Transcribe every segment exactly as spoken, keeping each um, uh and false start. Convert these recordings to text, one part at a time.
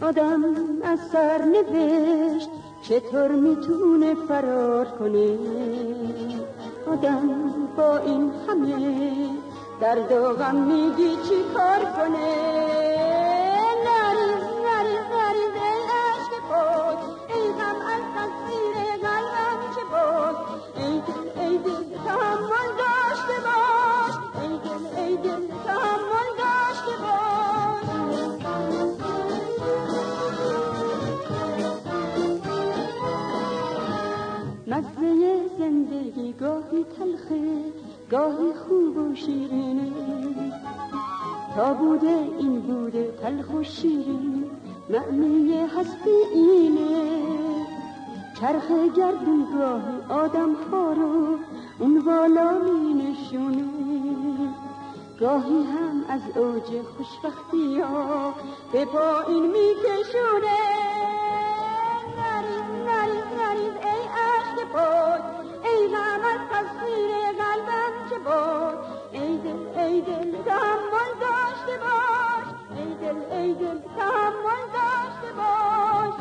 آدم از سرنوشت چطور میتونه فرار کنه؟ آدم با این همه درد و غم میگی چی کار کنه؟ نریز نریز نریز ای عشق خود، ای غم از تصویر قلبم چه بود؟ ای دل ای دل تحمل داشته باش، ای دل ای دل تحمل داشته باش. مزه زندگی گاهی تلخه گاهی خوب و شیرینه، تا بوده این بوده تلخ و شیرین، معنی هستی اینه. چرخ گردون گاهی آدم ها رو اون بالا می نشونه، گاهی هم از اوج خوشبختی ها به پایین می کشونه. نریز نریز نریز ای عشق بود، ای غم از تصویر قلبم چه بود؟ ای دل ای دل تحمل داشته باش، ای دل ای دل تحمل داشته باش.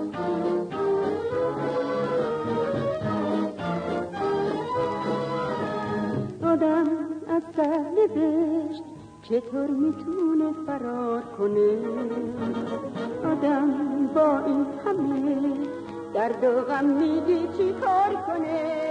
آدم از سرنوشت چطور میتونه فرار کنه؟ آدم با این همه درد و غم میگی چی کار کنه؟